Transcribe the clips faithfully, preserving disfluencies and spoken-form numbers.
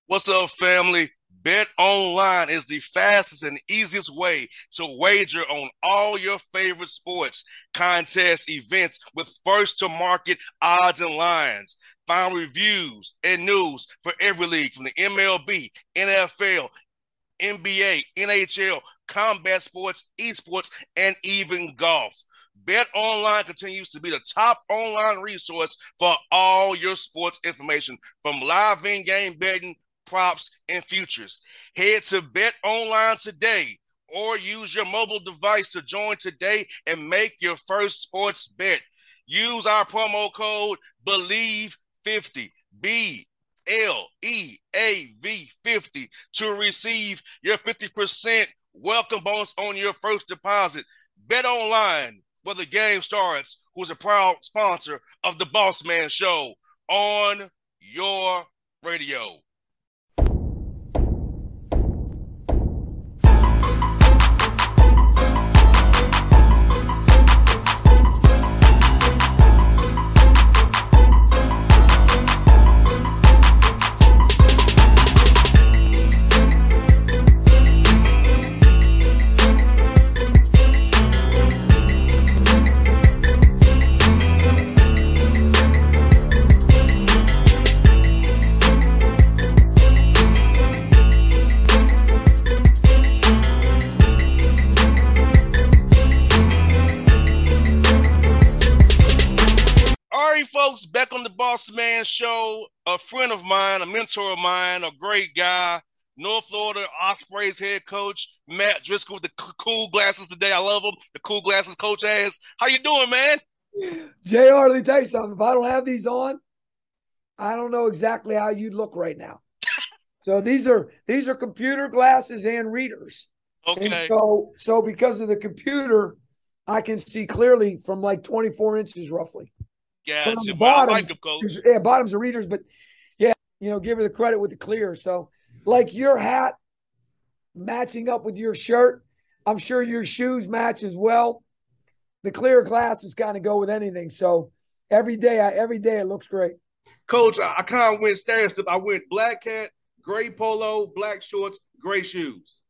What's up, family? Bet online is the fastest and easiest way to wager on all your favorite sports, contests, events with first to market odds and lines. Find reviews and news for every league from the M L B, N F L, N B A, N H L, combat sports, esports, and even golf. Bet Online continues to be the top online resource for all your sports information, from live in-game betting, props, and futures. Head to Bet Online today or use your mobile device to join today and make your first sports bet. Use our promo code believe fifty, B L E A V fifty, to receive your fifty percent welcome bonus on your first deposit. Bet Online, where the game starts, who's a proud sponsor of the Boss Man Show on your radio. Folks, back on the Boss Man Show. A friend of mine, a mentor of mine, a great guy, North Florida Ospreys head coach, Matt Driscoll, with the cool glasses today. I love him. The cool glasses coach has. How you doing, man? J R, let me tell you something. If I don't have these on, I don't know exactly how you'd look right now. So these are these are computer glasses and readers. Okay. And so so because of the computer, I can see clearly from like twenty-four inches roughly. Yeah, I like them, coach. Yeah, bottoms are readers, but yeah, you know, give her the credit with the clear. So, like your hat matching up with your shirt, I'm sure your shoes match as well. The clear glasses kind of go with anything. So every day, I, every day it looks great. Coach, I, I kind of went stair step. I went black hat, gray polo, black shorts, gray shoes.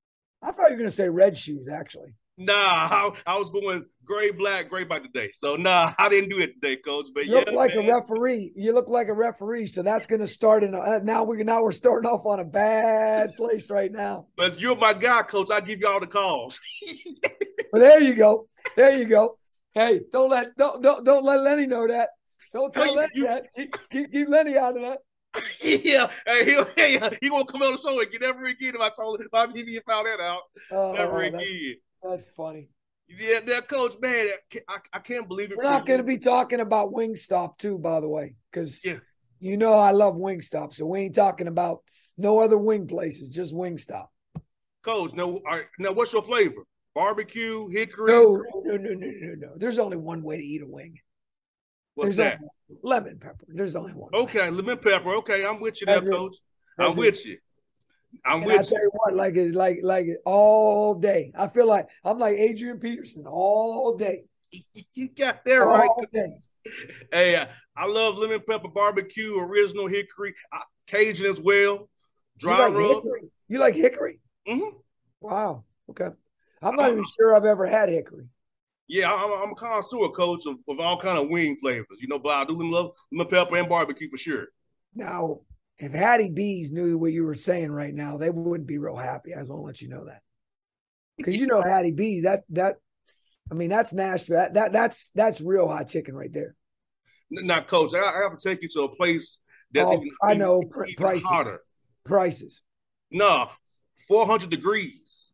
I thought you were going to say red shoes, actually. Nah, I, I was going gray, black, gray by today. So, nah, I didn't do it today, Coach. But you look yeah, like man. a referee. You look like a referee. So that's going to start in a, now. We're now we're starting off on a bad place right now. But you're my guy, Coach. I give you all the calls. Well, there you go. There you go. Hey, don't let don't don't don't let Lenny know that. Don't tell Lenny you, that. Keep, keep, keep Lenny out of that. Yeah, hey, he'll, hey, he won't come on the show again ever again if I told him, if he found that out. Oh, never oh, again. That's funny. Yeah, that Coach, man, I, I can't believe it. We're not going to be talking about Wingstop too, by the way, because yeah. you know I love Wingstop. So we ain't talking about no other wing places, just Wingstop. Coach, no, right, now what's your flavor? Barbecue, hickory? No, no, no, no, no, no. There's only one way to eat a wing. What's There's that? Lemon pepper. There's only one. Okay, way. Lemon pepper. Okay, I'm with you there, That's Coach. it. I'm with you. I'm and with I tell you what, like it, like, like it all day. I feel like I'm like Adrian Peterson all day. You got there all right. Day. Hey, I love lemon pepper barbecue, original hickory, Cajun as well. Dry you like rub. Hickory? You like hickory? Mm-hmm. Wow. Okay. I'm not uh, even sure I've ever had hickory. Yeah, I'm, I'm a connoisseur, Coach, of, of all kind of wing flavors. You know, but I do love lemon pepper and barbecue for sure. Now, if Hattie B's knew what you were saying right now, they wouldn't be real happy. I just want to let you know that. Because you know Hattie B's, that that I mean, that's Nashville. That, that that's that's real hot chicken right there. Now, Coach, I, I have to take you to a place that's oh, even, I know even, even prices. hotter. Prices. No, four hundred degrees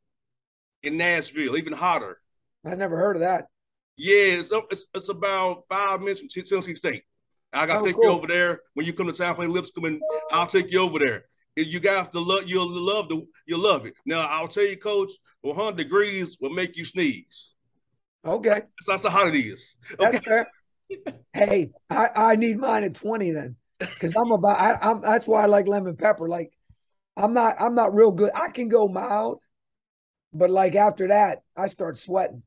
in Nashville, even hotter. I never heard of that. Yeah, it's it's, it's about five minutes from Tennessee State. I gotta oh, take cool. you over there when you come to town. Play Lipscomb, and I'll take you over there. You got to love. You'll love the. You'll love it. Now I'll tell you, Coach. one hundred degrees will make you sneeze. Okay, that's, that's how hot it is. Okay. That's fair. Hey, I, I need mine at twenty then, because I'm about. I, I'm. That's why I like lemon pepper. Like, I'm not. I'm not real good. I can go mild, but like after that, I start sweating.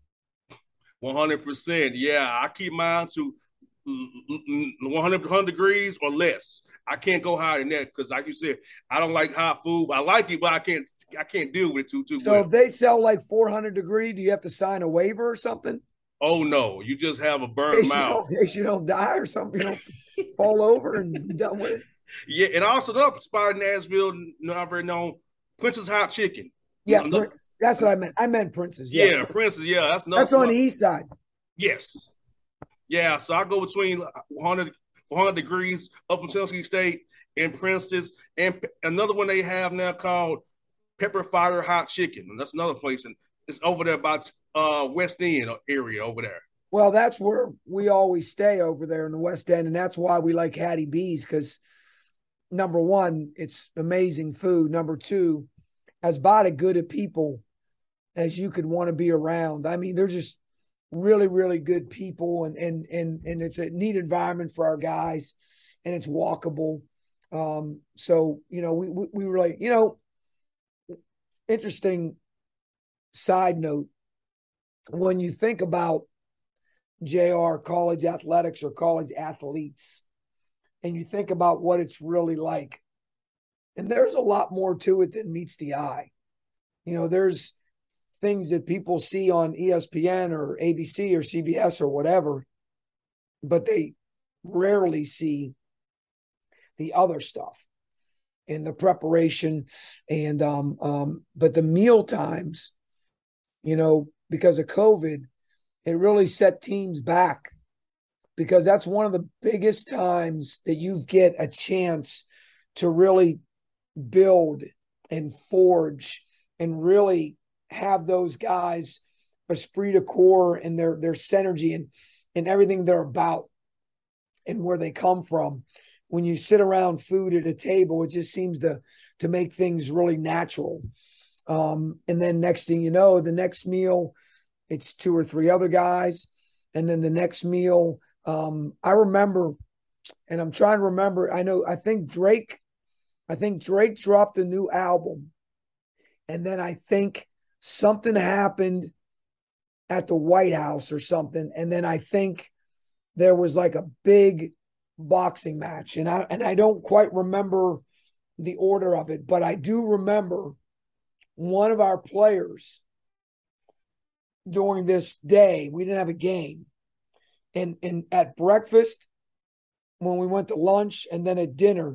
one hundred percent. Yeah, I keep mine to one hundred, one hundred degrees or less. I can't go higher than that because, like you said, I don't like hot food. I like it, but I can't I can't deal with it too too So well. if they sell like four hundred degree, do you have to sign a waiver or something? Oh no, you just have a In burnt case you mouth. don't, in case you don't die or something, you don't fall over and be done with it. Yeah, and also another spot in Nashville, not very known, Prince's Hot Chicken. Yeah, Prince. That's what I meant. I meant Prince's. Yeah, Yeah, Prince's. Yeah, that's another that's on spot. the east side. Yes. Yeah, so I go between one hundred, one hundred degrees up in Tennessee State and Prince's, and another one they have now called Pepper Fire Hot Chicken. And that's another place, and it's over there about uh, West End area over there. Well, that's where we always stay over there in the West End, and that's why we like Hattie B's because number one, it's amazing food. Number two, as about as good of people as you could want to be around. I mean, they're just really, really good people, and and and and it's a neat environment for our guys, and it's walkable. Um, so you know, we we, we really, you know, interesting side note when you think about J R college athletics or college athletes, and you think about what it's really like, and there's a lot more to it than meets the eye. You know, there's things that people see on E S P N or A B C or C B S or whatever, but they rarely see the other stuff and the preparation and um um but the meal times, you know, because of COVID, it really set teams back because that's one of the biggest times that you get a chance to really build and forge and really have those guys esprit de corps and their their synergy and and everything they're about and where they come from. When you sit around food at a table, it just seems to to make things really natural. Um, and then next thing you know, the next meal, it's two or three other guys, and then the next meal, um, I remember, and I'm trying to remember. I know I think Drake, I think Drake dropped a new album, and then I think something happened at the White House or something. And then I think there was like a big boxing match. And I and I don't quite remember the order of it, but I do remember one of our players during this day, we didn't have a game. And and at breakfast, when we went to lunch, and then at dinner,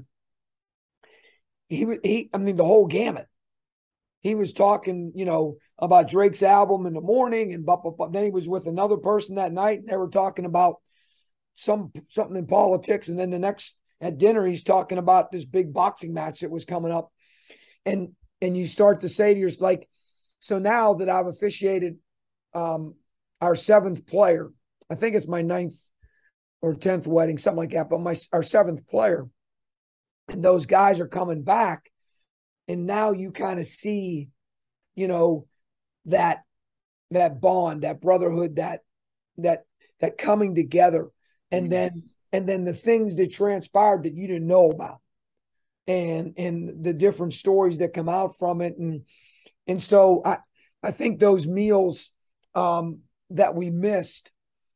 he he I mean the whole gamut. He was talking, you know, about Drake's album in the morning, and blah, blah, blah. Then he was with another person that night, and they were talking about some something in politics. And then the next at dinner, he's talking about this big boxing match that was coming up. And and you start to say to yourself, like, so now that I've officiated um, our seventh player, I think it's my ninth or tenth wedding, something like that, but my our seventh player, and those guys are coming back. And now you kind of see, you know, that that bond, that brotherhood, that that that coming together, and then and then the things that transpired that you didn't know about, and and the different stories that come out from it, and and so I I think those meals um, that we missed,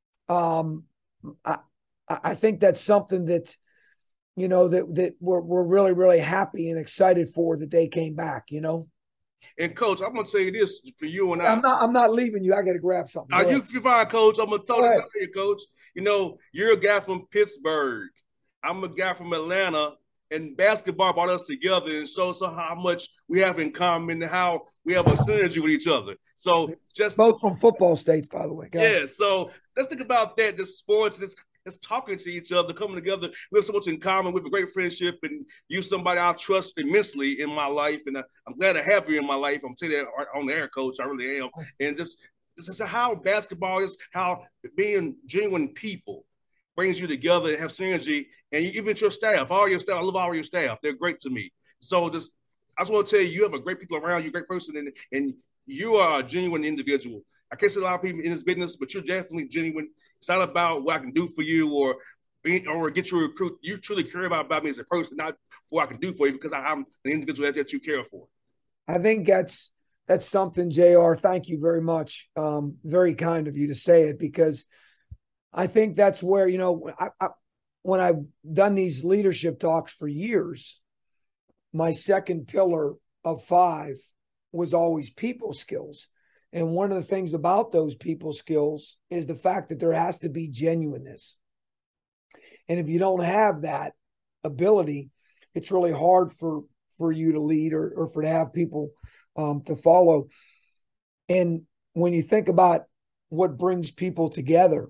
um, I I think that's something that, you know, that that we're we're really really happy and excited for that they came back. You know. And coach, I'm gonna say this for you and I. I'm not I'm not leaving you. I got to grab something. Are you you fine, coach? I'm gonna throw Go this ahead. out here, coach. You know, you're a guy from Pittsburgh. I'm a guy from Atlanta, and basketball brought us together and shows us how much we have in common and how we have a synergy with each other. So just both from football states, by the way. Guys. Yeah. So let's think about that. This sports, this it's talking to each other, coming together. We have so much in common. We have a great friendship, and you're somebody I trust immensely in my life, and I'm glad to have you in my life. I'm telling you that on the air, coach. I really am. And just this is how basketball is, how being genuine people brings you together and have synergy, and even your staff, all your staff. I love all your staff. They're great to me. So just, I just want to tell you, you have a great people around you, a great person, and, and you are a genuine individual. I can't say a lot of people in this business, but you're definitely genuine. It's not about what I can do for you or or get you a recruit. You truly care about, about me as a person, not what I can do for you, because I'm an individual that you care for. I think that's that's something, J R. Thank you very much. Um, very kind of you to say it, because I think that's where, you know, I, I when I've done these leadership talks for years, my second pillar of five was always people skills. And one of the things about those people skills is the fact that there has to be genuineness. And if you don't have that ability, it's really hard for, for you to lead or, or for to have people um, to follow. And when you think about what brings people together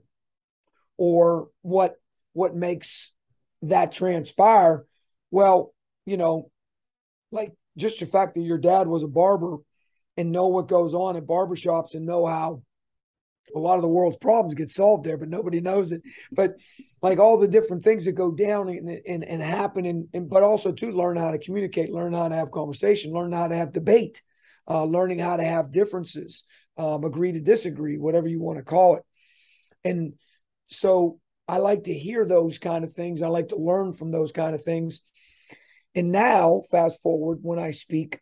or what what makes that transpire, well, you know, like just the fact that your dad was a barber and know what goes on at barbershops and know how a lot of the world's problems get solved there, but nobody knows it. But like all the different things that go down and and, and happen, and, and but also to learn how to communicate, learn how to have conversation, learn how to have debate, uh, learning how to have differences, um, agree to disagree, whatever you want to call it. And so I like to hear those kind of things. I like to learn from those kind of things. And now, fast forward, when I speak,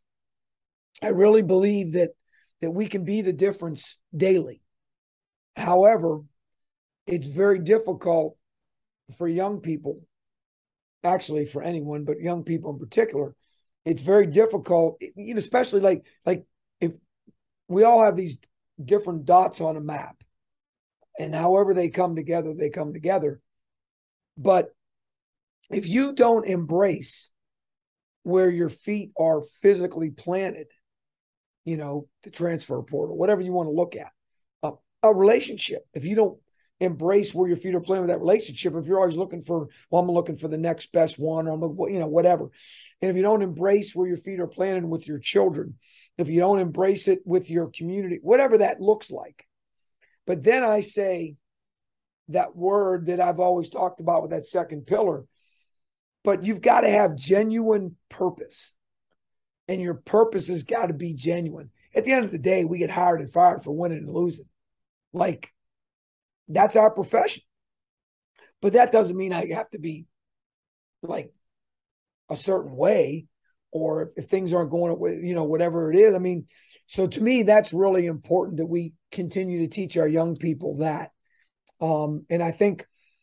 I really believe that that we can be the difference daily. However, it's very difficult for young people, actually for anyone, but young people in particular. It's very difficult, you know, especially like like if we all have these different dots on a map, and however they come together, they come together. But if you don't embrace where your feet are physically planted, you know, the transfer portal, whatever you want to look at, uh, a relationship, if you don't embrace where your feet are planted with that relationship, if you're always looking for, well, I'm looking for the next best one, or I'm looking, you know, whatever. And if you don't embrace where your feet are planted with your children, if you don't embrace it with your community, whatever that looks like. But then I say that word that I've always talked about with that second pillar, but you've got to have genuine purpose, and your purpose has got to be genuine. At the end of the day, we get hired and fired for winning and losing. Like, that's our profession. But that doesn't mean I have to be like a certain way, or if, if things aren't going, you know, whatever it is. I mean, so to me, that's really important that we continue to teach our young people that. Um, and I think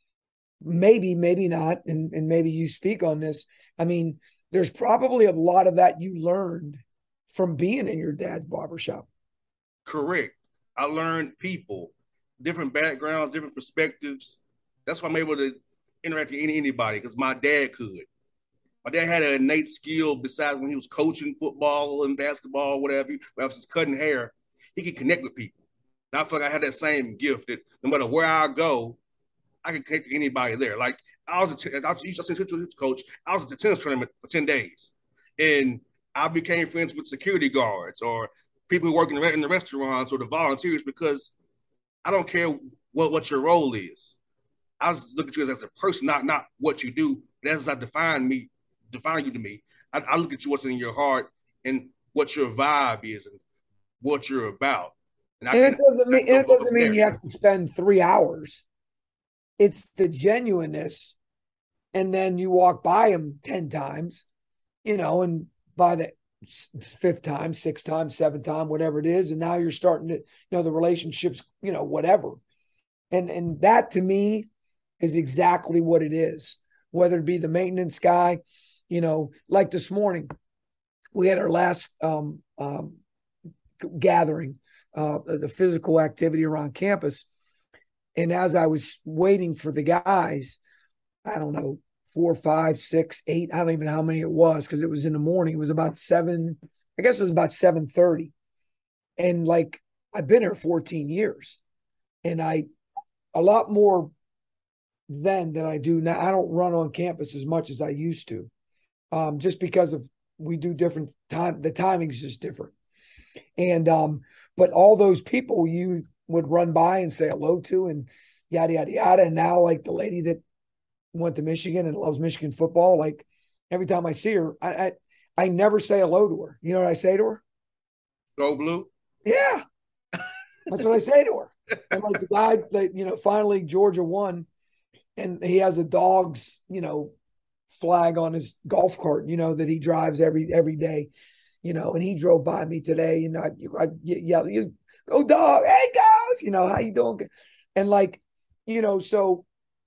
maybe, maybe not, and, and maybe you speak on this. I mean, there's probably a lot of that you learned from being in your dad's barbershop. Correct. I learned people, different backgrounds, different perspectives. That's why I'm able to interact with any, anybody, because my dad could. My dad had an innate skill besides when he was coaching football and basketball, whatever, when I was just cutting hair, he could connect with people. And I feel like I had that same gift that no matter where I go, I can connect to anybody there. Like I was a t- I used to say coach, I was at the tennis tournament for ten days. And I became friends with security guards or people who work in the, in the restaurants or the volunteers, because I don't care what, what your role is. I was looking at you as a person, not not what you do. But as I define me, define you to me, I, I look at you what's in your heart and what your vibe is and what you're about. And, and can, it doesn't mean and it doesn't mean you have to spend three hours. It's the genuineness, and then you walk by them ten times, you know, and by the fifth time, sixth time, seventh time, whatever it is, and now you're starting to, you know, the relationships, you know, whatever, and and that to me is exactly what it is. Whether it be the maintenance guy, you know, like this morning, we had our last um, um, gathering, uh, the physical activity around campus. And as I was waiting for the guys, I don't know, four, five, six, eight, I don't even know how many it was because it was in the morning. It was about seven, I guess it was about seven thirty. And like, I've been here fourteen years. And I, a lot more then than I do now. I don't run on campus as much as I used to, um, just because of we do different time. The timing's just different. And, um, but all those people you would run by and say hello to and yada, yada, yada. And now like the lady that went to Michigan and loves Michigan football, like every time I see her, I, I, I never say hello to her. You know what I say to her? Go Blue. Yeah. That's what I say to her. And like the guy, like, you know, finally Georgia won and he has a dog's, you know, flag on his golf cart, you know, that he drives every, every day, you know, and he drove by me today and I, I yell, you go dog, hey guys, you know, how you doing? And like, you know, so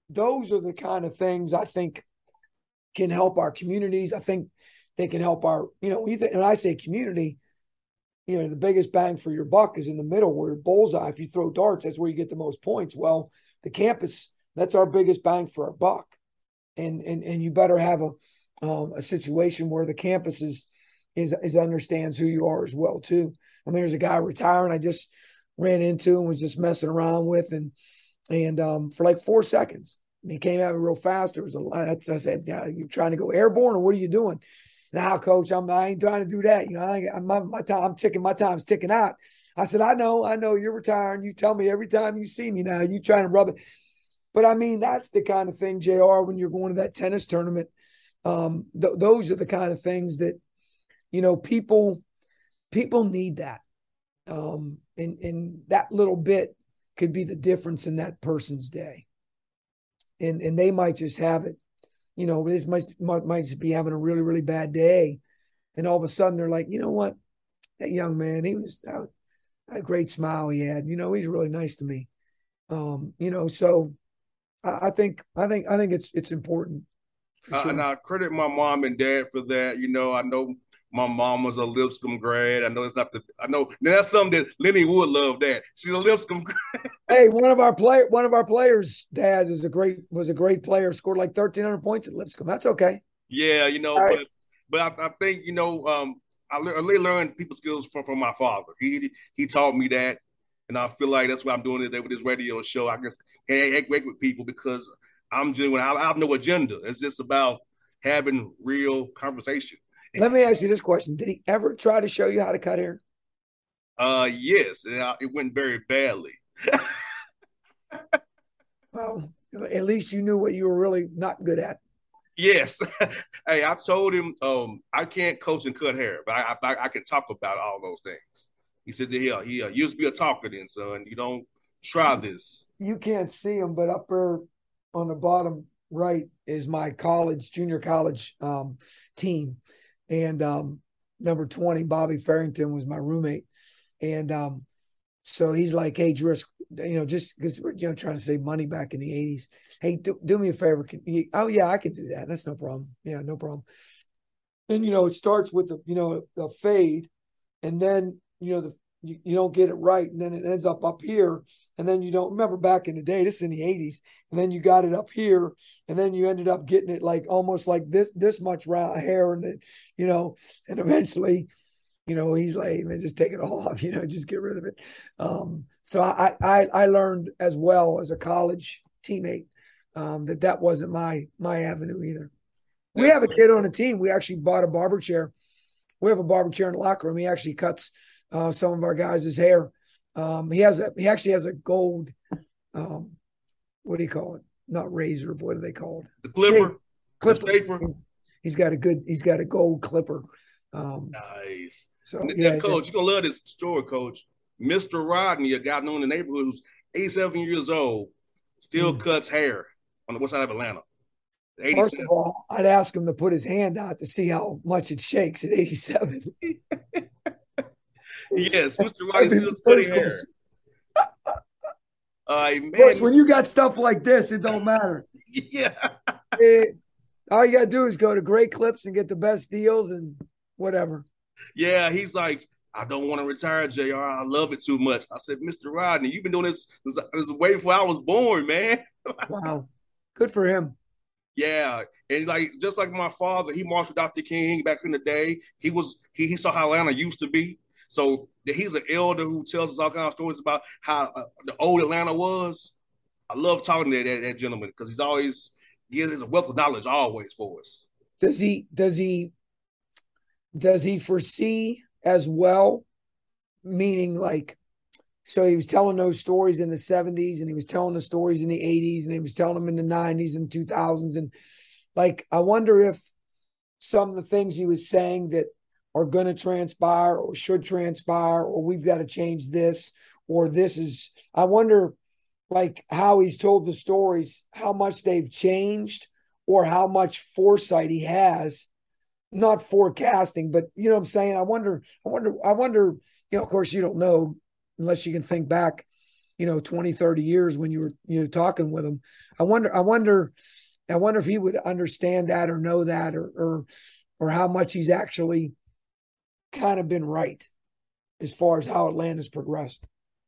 those are the kind of things I think can help our communities. I think they can help our, you know, when, you think, when I say community, you know, the biggest bang for your buck is in the middle where bullseye. If you throw darts, that's where you get the most points. Well, the campus, that's our biggest bang for our buck. And and and you better have a um, a situation where the campus is, is is understands who you are as well too. I mean, there's a guy retiring I just ran into and was just messing around with, and and um, for like four seconds, and he came at me real fast. There was a lot. I said, "Yeah, you trying to go airborne, or what are you doing?" Now, coach, I'm I ain't trying to do that. You know, I, I'm my, my time. I'm ticking. My time's ticking out. I said, I know, I know. You're retiring. You tell me every time you see me now. You trying to rub it. But I mean, that's the kind of thing, J R, when you're going to that tennis tournament, um, th- those are the kind of things that, you know, people, people need that. Um, and, and that little bit could be the difference in that person's day. And, and they might just have it, you know, this might, might, might just be having a really, really bad day. And all of a sudden they're like, you know what, that young man, he was, that, that great smile he had, you know, he's really nice to me. Um, you know, so, I think I think I think it's it's important. Uh, sure. And I credit my mom and dad for that. You know, I know my mom was a Lipscomb grad. I know it's not the. I know that's something that Lenny would love. That she's a Lipscomb grad. Hey, one of our play one of our players' dad is a great was a great player. Scored like thirteen hundred points at Lipscomb. That's okay. Yeah, you know, All but right. but I, I think you know, um, I, le- I really learned people skills from from my father. He he taught me that, and I feel like that's why I'm doing it with this radio show. I guess hey, work with people because I'm genuine. I, I have no agenda. It's just about having real conversation. Let me ask you this question: did he ever try to show you how to cut hair? Uh, yes, and I, it went very badly. Well, at least you knew what you were really not good at. Yes. Hey, I told him um, I can't coach and cut hair, but I, I, I can talk about all those things. He said, "Yeah, he uh, used to be a talker, then, son. You don't try this." You can't see him, but up there on the bottom right is my college, junior college um, team. And um, number twenty, Bobby Farrington, was my roommate. And um, so he's like, hey, Dris, you know, just because we're you know, trying to save money back in the eighties. Hey, do, do me a favor. Can you, oh, yeah, I can do that. That's no problem. Yeah, no problem. And, you know, it starts with, the, you know, a fade. And then, you know, the you, you don't get it right. And then it ends up up here. And then you don't remember back in the day, this is in the eighties. And then you got it up here. And then you ended up getting it like almost like this, this much round hair. And, then, you know, and eventually, you know, he's like, man, just take it off, you know, just get rid of it. Um, so I, I, I learned as well as a college teammate um, that that wasn't my, my avenue either. We have a kid on the team. We actually bought a barber chair. We have a barber chair in the locker room. He actually cuts uh, some of our guys' hair. Um, he has a, he actually has a gold, um, what do you call it? Not razor, but what are they called? The clipper. Shape, clipper. The shaper. He's got a good, he's got a gold clipper. Um, nice. So and, yeah, and coach, you're gonna love this story, coach. Mister Rodney, a guy known in the neighborhood who's eighty-seven years old, still mm. cuts hair on the west side of Atlanta. First of all, I'd ask him to put his hand out to see how much it shakes at eighty-seven. Yes, Mister Rodney still cutting hair. Uh, man, course, when you got stuff like this, it don't matter. Yeah. It, all you got to do is go to Great Clips and get the best deals and whatever. Yeah, he's like, I don't want to retire, J R. I love it too much. I said, Mister Rodney, you've been doing this this, this way before I was born, man. Wow. Good for him. Yeah. And like just like my father, he marched with Doctor King back in the day. He was he he saw how Atlanta used to be. So he's an elder who tells us all kinds of stories about how uh, the old Atlanta was. I love talking to that, that gentleman because he's always he has a wealth of knowledge always for us. Does he does he does he foresee as well? Meaning like, so he was telling those stories in the seventies and he was telling the stories in the eighties and he was telling them in the nineties and two thousands. And like, I wonder if some of the things he was saying that are going to transpire or should transpire, or we've got to change this, or this is, I wonder like how he's told the stories, how much they've changed or how much foresight he has, not forecasting, but you know what I'm saying? I wonder, I wonder, I wonder, you know, of course you don't know unless you can think back you know, twenty, thirty years when you were, you know, talking with him. I wonder, I wonder, I wonder if he would understand that or know that or, or, or how much he's actually kind of been right as far as how Atlanta's progressed.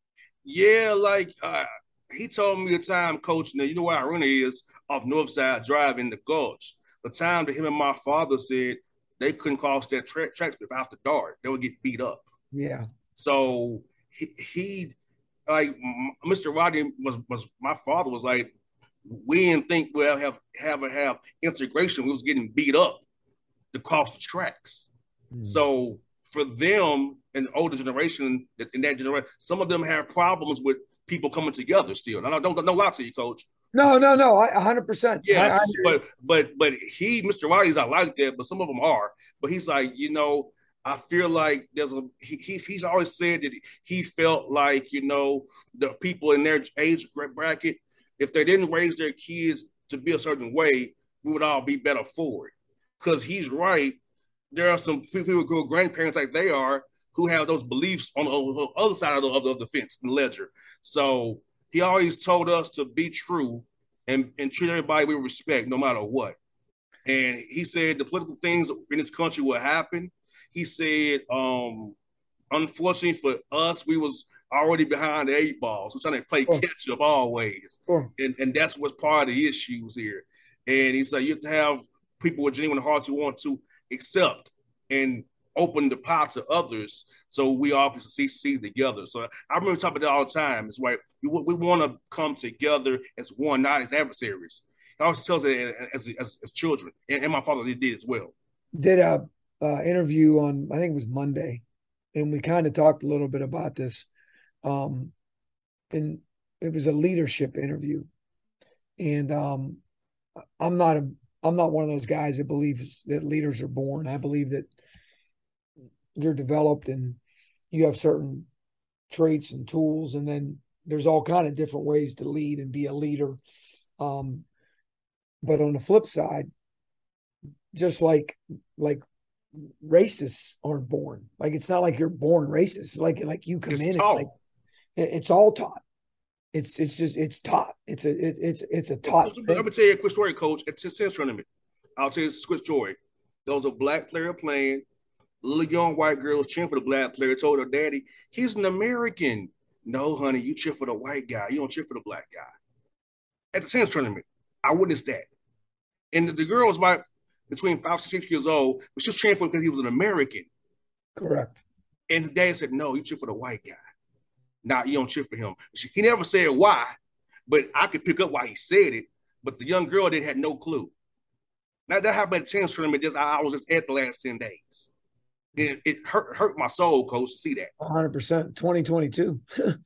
Yeah, like uh, he told me the time coaching there, you know where our arena is off Northside Drive in the Gulch. The time that him and my father said they couldn't cross that tra- tracks after dark, they would get beat up. Yeah. So he, he like Mister Rodney was was my father was like, we didn't think we'll have have have integration. We was getting beat up to cross the tracks. Mm. So for them and the older generation in that generation, some of them have problems with people coming together still. And I don't don't lie to you, Coach. No, no, no. I one hundred percent. Yeah, I, I but but but he, Mister Rodney's not like that, but some of them are. But he's like, you know, I feel like there's a he, he he's always said that he felt like, you know, the people in their age bracket, if they didn't raise their kids to be a certain way, we would all be better for it. Because he's right. There are some people who are grandparents like they are who have those beliefs on the other side of the, of the, of the fence and ledger. So he always told us to be true and, and treat everybody with respect no matter what. And he said the political things in this country will happen. He said, um, unfortunately for us, we was already behind the eight balls. We're trying to play oh. catch up always. Oh. And, and that's what's part of the issues here. And he said you have to have people with genuine hearts who want to accept and open the power to others so we all can succeed together. So I remember talking about that all the time. It's like we, we want to come together as one, not as adversaries. He always tells it as, as, as children. And, and my father did as well. Did a uh, interview on, I think it was Monday, and we kind of talked a little bit about this. Um, and it was a leadership interview. And um, I'm not a I'm not one of those guys that believes that leaders are born. I believe that you're developed and you have certain traits and tools, and then there's all kind of different ways to lead and be a leader. Um, but on the flip side, just like like racists aren't born. Like it's not like you're born racist. It's like like you come it's in and like it's all taught. It's it's just it's taught. It's a it, it's it's a taught. I'm gonna tell you a quick story, Coach. At tennis tournament, I'll tell you a quick story. There was a black player playing. A little young white girl was cheering for the black player. Told her daddy, "He's an American." No, honey, you cheer for the white guy. You don't cheer for the black guy. At the tennis tournament, I witnessed that, and the, the girl was about between five and six years old, but she was cheering for him because he was an American. Correct. And the dad said, "No, you cheer for the white guy. Nah, you don't cheer for him." He never said why, but I could pick up why he said it. But the young girl did had no clue. Now that happened at the tennis tournament. Just I was just at the last ten days. It, it hurt hurt my soul, Coach, to see that. one hundred percent. twenty twenty-two.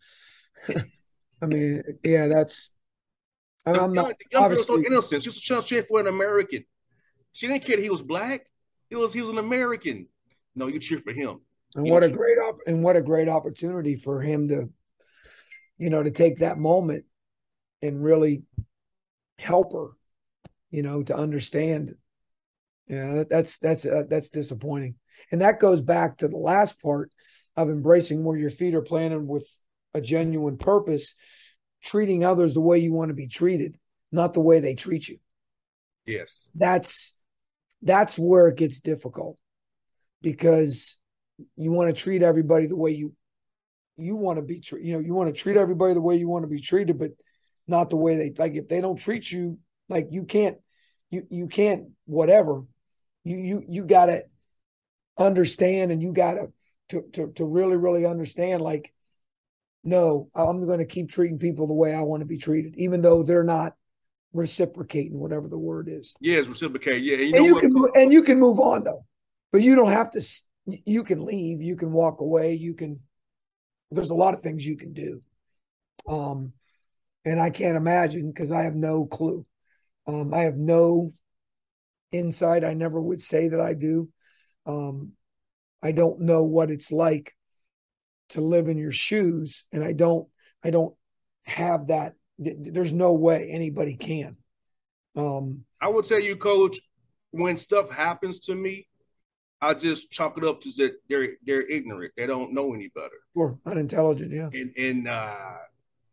I mean, yeah, that's. I'm the, not. The young girl was so innocent. She was just cheering for an American. She didn't care that he was black. He was he was an American. No, you cheer for him. And what a great op- and what a great opportunity for him to, you know, to take that moment and really help her, you know, to understand. Yeah, that, that's that's uh, that's disappointing, and that goes back to the last part of embracing where your feet are planted with a genuine purpose, treating others the way you want to be treated, not the way they treat you. Yes, that's that's where it gets difficult because you want to treat everybody the way you you want to be treated. You know, you want to treat everybody the way you want to be treated, but not the way they like. If they don't treat you like you can't, you you can't whatever. You you you gotta understand, and you gotta to to to really really understand. Like, no, I'm going to keep treating people the way I want to be treated, even though they're not reciprocating, whatever the word is. Yes, reciprocate. Yeah, you and know you what? can and you can move on though, but you don't have to. You can leave. You can walk away. You can. There's a lot of things you can do. Um, and I can't imagine because I have no clue. Um, I have no insight. I never would say that I do. Um, I don't know what it's like to live in your shoes, and I don't. I don't have that. There's no way anybody can. Um, I will tell you, Coach, when stuff happens to me, I just chalk it up to that they're they're ignorant. They don't know any better. Or unintelligent, yeah. And and uh,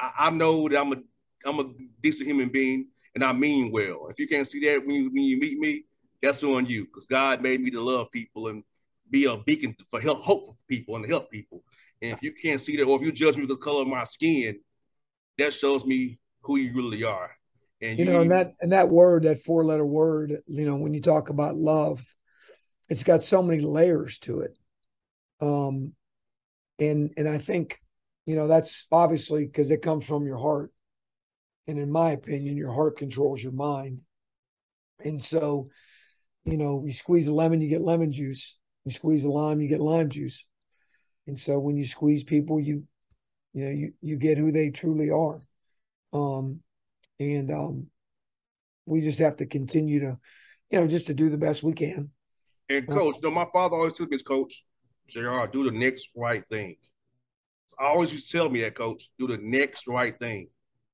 I, I know that I'm a I'm a decent human being and I mean well. If you can't see that when you when you meet me, that's on you because God made me to love people and be a beacon for help, hope for people and to help people. And if you can't see that, or if you judge me because of the color of my skin, that shows me who you really are. And You you, know, and that and that word, that four letter word, you know, when you talk about love, it's got so many layers to it. Um, and and I think, you know, that's obviously because it comes from your heart. And in my opinion, your heart controls your mind. And so, you know, you squeeze a lemon, you get lemon juice. You squeeze a lime, you get lime juice. And so when you squeeze people, you you know, you you get who they truly are. Um, and um, we just have to continue to, you know, just to do the best we can. and coach, though my father always took me as coach, J R, do the next right thing. I always used to tell me that, coach, do the next right thing.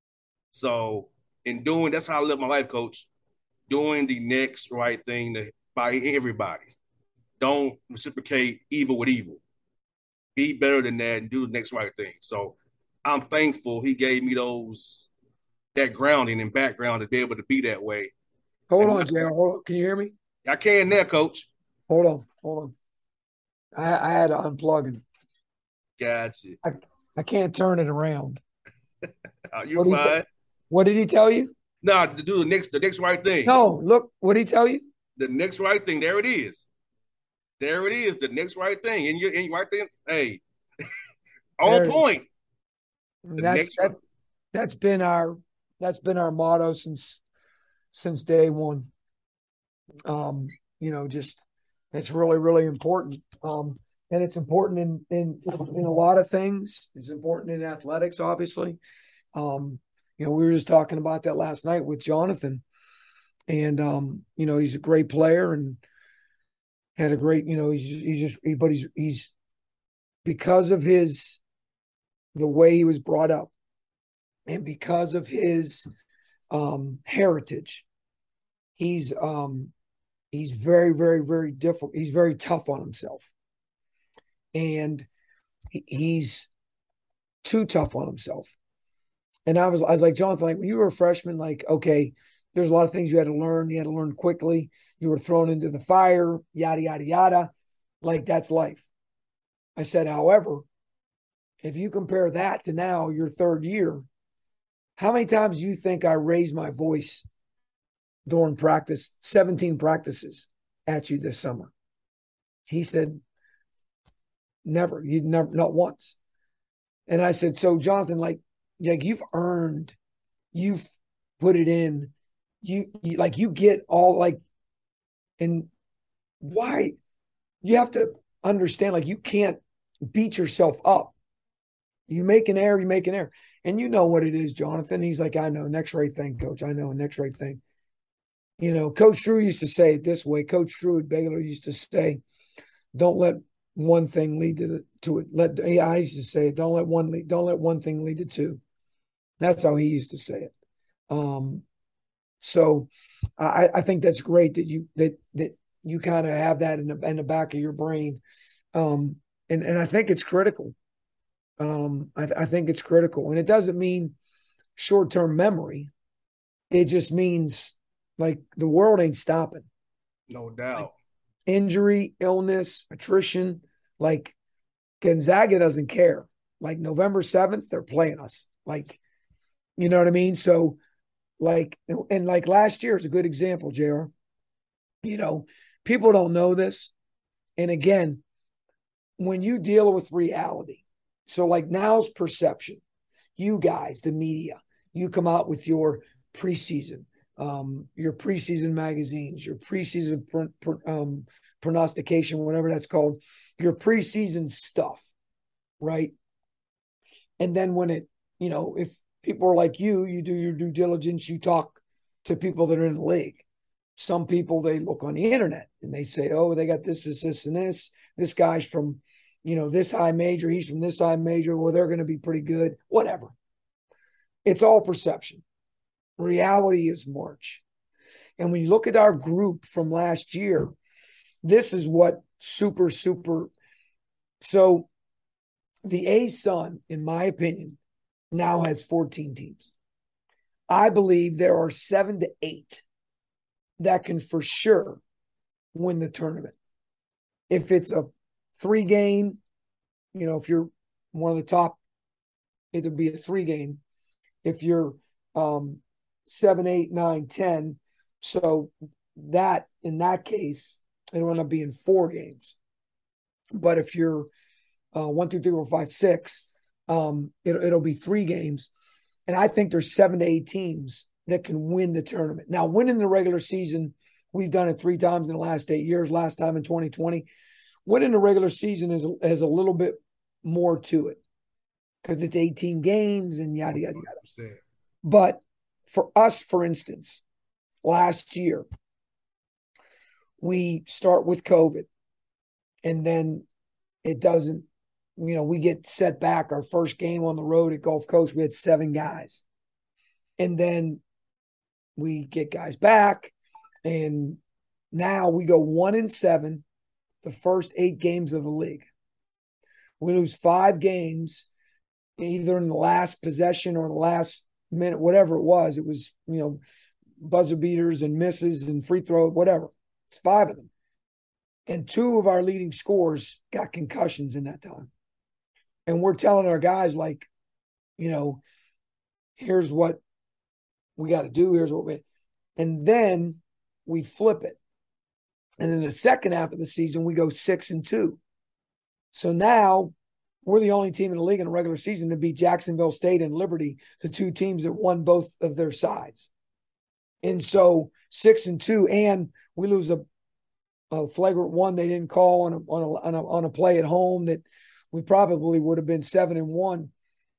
So in doing, that's how I live my life, coach. Doing the next right thing to, by everybody. Don't reciprocate evil with evil. Be better than that and do the next right thing. So I'm thankful he gave me those that grounding and background to be able to be that way. Hold And on, J R. Hold on. Can you hear me? I can there, coach. Hold on. Hold on. I, I had to unplug it. Gotcha. I, I can't turn it around. Uh, you're What did, fine. he, what did he tell you? Nah, to do the next the next right thing. No, look, what did he tell you? The next right thing. There it is. There it is. The next right thing. And you're in right thing. Hey, on There, point. The that's next that, that's been our that's been our motto since since day one. Um, you know, just it's really, really important. Um, and it's important in in in a lot of things. It's important in athletics, obviously. Um, you know, we were just talking about that last night with Jonathan. And um, you know, he's a great player and had a great, you know, he's he's just he, but he's he's because of his the way he was brought up and because of his um heritage, he's um he's very, very, very difficult. He's very tough on himself. And he, he's too tough on himself. And I was I was like, Jonathan, like when you were a freshman, like, okay, there's a lot of things you had to learn. You had to learn quickly. You were thrown into the fire, yada, yada, yada. Like, that's life. I said, however, if you compare that to now, your third year, how many times do you think I raised my voice during practice, seventeen practices at you this summer? He said, never. You never, not once. And I said, so Jonathan, like, like you've earned, you've put it in, you, you like you get all like, and why you have to understand, like you can't beat yourself up. You make an error, you make an error. And you know what it is, Jonathan. He's like, I know, next right thing, coach. I know, next right thing. You know, Coach Drew used to say it this way. Coach Drew at Baylor used to say, don't let one thing lead to the, to it. Let I used to say it, don't let one lead, don't let one thing lead to two. That's how he used to say it. Um, so I, I think that's great that you that that you kind of have that in the in the back of your brain. Um, and, and I think it's critical. Um, I, I think it's critical. And it doesn't mean short-term memory. It just means like the world ain't stopping. No doubt. Like, injury, illness, attrition, like Gonzaga doesn't care. Like November seventh, they're playing us. Like, you know what I mean? So like, and like last year is a good example, J R. You know, people don't know this. And again, when you deal with reality, so like now's perception, you guys, the media, you come out with your preseason, um, your preseason magazines, your preseason pr- pr- um, prognostication, whatever that's called, your preseason stuff, right? And then when it, you know, if people are like you, you do your due diligence, you talk to people that are in the league. Some people, they look on the internet and they say, oh, they got this, this, this, and this. This guy's from, you know, this high major. He's from this high major. Well, they're going to be pretty good. Whatever. It's all perception. Reality is March. And when you look at our group from last year, this is what super, super. So the A-Sun, in my opinion, now has fourteen teams. I believe there are seven to eight that can for sure win the tournament. If it's a three game, you know, if you're one of the top, it'll be a three game. If you're um, seven, eight, nine, ten, so that in that case, it'll end up being four games. But if you're uh, one, two, three, four, five, six, um, it, it'll be three games. And I think there's seven to eight teams that can win the tournament. Now, winning the regular season, we've done it three times in the last eight years, last time in twenty twenty. Winning the regular season is has a little bit more to it because it's eighteen games and yada, yada, yada. But for us, for instance, last year, we start with COVID and then it doesn't, you know, we get set back. Our first game on the road at Gulf Coast, we had seven guys. And then we get guys back and now we go one and seven the first eight games of the league. We lose five games either in the last possession or the last minute, whatever it was. It was, you know, buzzer beaters and misses and free throw, whatever. It's five of them. And two of our leading scorers got concussions in that time. And we're telling our guys, like, you know, here's what we got to do. Here's what we, and then we flip it. And then the second half of the season, we go six and two. So now we're the only team in the league in the regular season to beat Jacksonville State and Liberty, the two teams that won both of their sides. And so six and two, and we lose a, a flagrant one they didn't call on a, on a on a on a play at home that we probably would have been seven and one.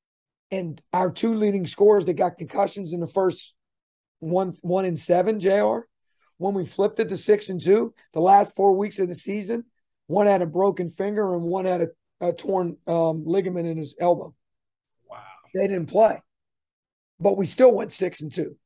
And our two leading scorers that got concussions in the first one one and seven, J R, when we flipped it to six and two, the last four weeks of the season, one had a broken finger and one had a, a torn um, ligament in his elbow. Wow. They didn't play. But we still went six and two.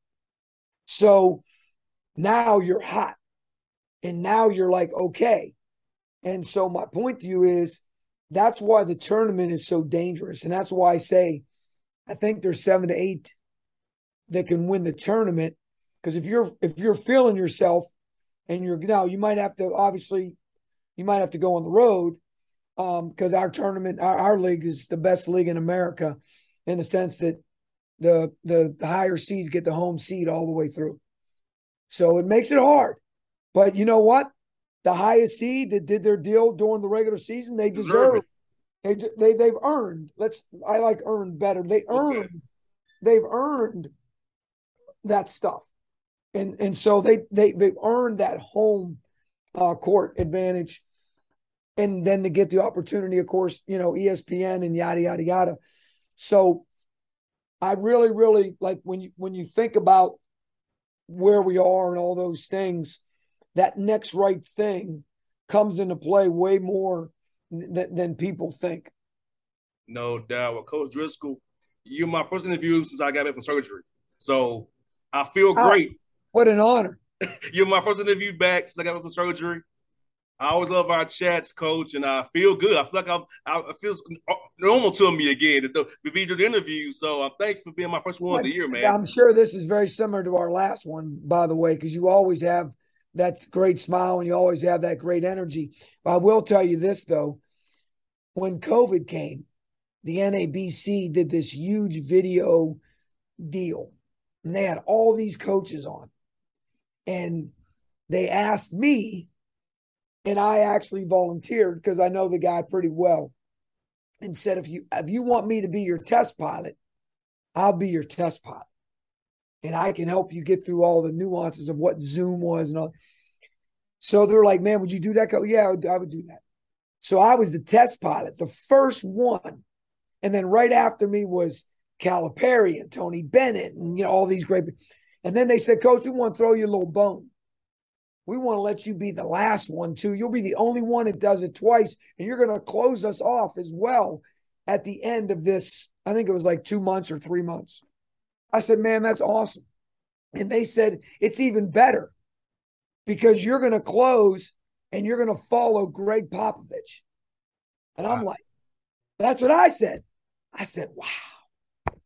So now you're hot. And now you're like, okay. And so my point to you is that's why the tournament is so dangerous. And that's why I say I think there's seven to eight that can win the tournament. Because if you're if you're feeling yourself and you're now you might have to obviously you might have to go on the road because um, our tournament, our, our league is the best league in America in the sense that the, the the higher seeds get the home seed all the way through. So it makes it hard. But you know what? The highest seed that did their deal during the regular season, they deserve it. They, they, they've earned. Let's. I like earned better. They earned. Okay. They've earned that stuff. And and so they, they, they've earned that home uh, court advantage. And then to get the opportunity, of course, you know, E S P N and yada, yada, yada. So I really, really like when you when you think about where we are and all those things, that next right thing comes into play way more th- than people think. No doubt. Well, Coach Driscoll, you're my first interview since I got back from surgery. So I feel great. Oh, what an honor. You're my first interview back since I got back from surgery. I always love our chats, Coach, and I feel good. I feel like I'm, I it feels normal to me again to, to be doing the interview. So I'm thankful for being my first one of the year, man. I'm sure this is very similar to our last one, by the way, because you always have that great smile and you always have that great energy. But I will tell you this, though. When COVID came, the N A B C did this huge video deal, and they had all these coaches on. And they asked me, and I actually volunteered because I know the guy pretty well, and said, if you if you want me to be your test pilot, I'll be your test pilot. And I can help you get through all the nuances of what Zoom was and all. So they're like, man, would you do that? Go, yeah, I would, I would do that. So I was the test pilot, the first one. And then right after me was Calipari and Tony Bennett and, you know, all these great. And then they said, Coach, we want to throw you a little bone. We want to let you be the last one, too. You'll be the only one that does it twice, and you're going to close us off as well at the end of this. I think it was like two months or three months. I said, man, that's awesome. And they said, it's even better because you're going to close and you're going to follow Greg Popovich. And I'm wow. like, that's what I said. I said, wow.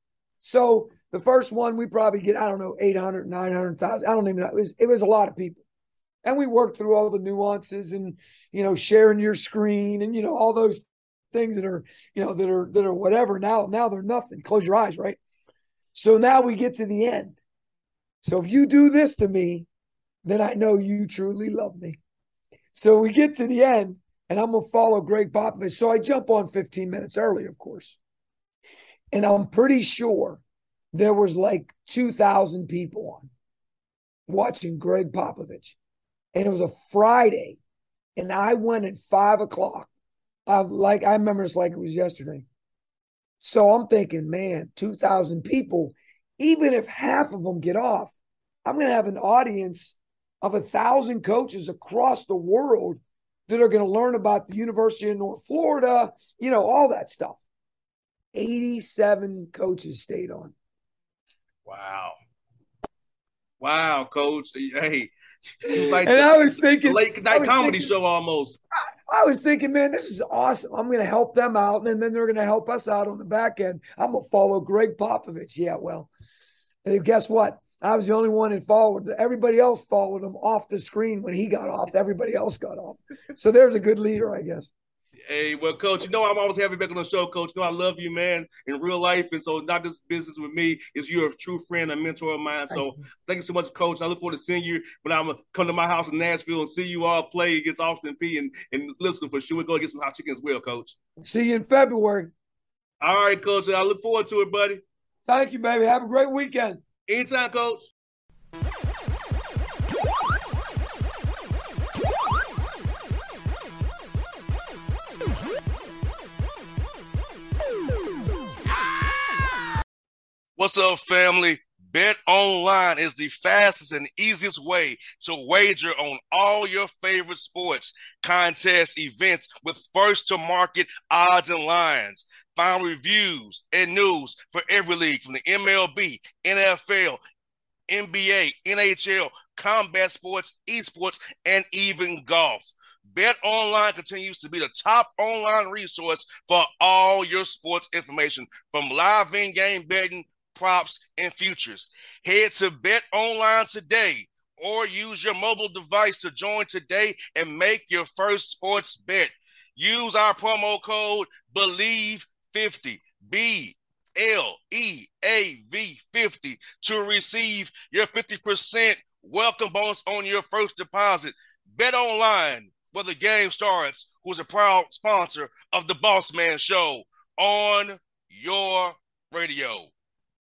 So the first one, we probably get, I don't know, eight hundred, nine hundred thousand. I don't even know. It was, it was a lot of people. And we worked through all the nuances and, you know, sharing your screen and, you know, all those things that are, you know, that are, that are whatever. Now, now they're nothing. Close your eyes, right? So now we get to the end. So if you do this to me, then I know you truly love me. So we get to the end, and I'm going to follow Greg Popovich. So I jump on fifteen minutes early, of course. And I'm pretty sure there was like two thousand people on watching Greg Popovich. And it was a Friday, and I went at five o'clock. I like I remember it's like it was yesterday. So I'm thinking, man, two thousand people, even if half of them get off, I'm going to have an audience of a thousand coaches across the world that are going to learn about the University of North Florida, you know, all that stuff. eighty-seven coaches stayed on. Wow. Wow, Coach. Hey, like and the, I was thinking, late night comedy thinking, show almost. I, I was thinking, man, this is awesome. I'm going to help them out, and then they're going to help us out on the back end. I'm going to follow Greg Popovich. Yeah, well, and guess what? I was the only one that followed. Everybody else followed him off the screen when he got off. Everybody else got off. So there's a good leader, I guess. Hey, well, Coach, you know I'm always happy back on the show, Coach. You know I love you, man, in real life. And so not just business with me, is you're a true friend, a mentor of mine. So thank you, thank you so much, Coach. I look forward to seeing you when I'm come to my house in Nashville and see you all play against Austin Peay and, and Lipscomb for sure. We'll go get some hot chicken as well, Coach. See you in February. All right, Coach. I look forward to it, buddy. Thank you, baby. Have a great weekend. Anytime, Coach. What's up, family? BetOnline is the fastest and easiest way to wager on all your favorite sports, contests, events with first-to-market odds and lines. Find reviews and news for every league from the M L B, N F L, N B A, N H L, combat sports, esports, and even golf. BetOnline continues to be the top online resource for all your sports information, from live in-game betting, props, and futures. Head to BetOnline today or use your mobile device to join today and make your first sports bet. Use our promo code believe fifty, B L E A V fifty, to receive your fifty percent welcome bonus on your first deposit. BetOnline, where the game starts, who's a proud sponsor of the Boss Man Show on your radio.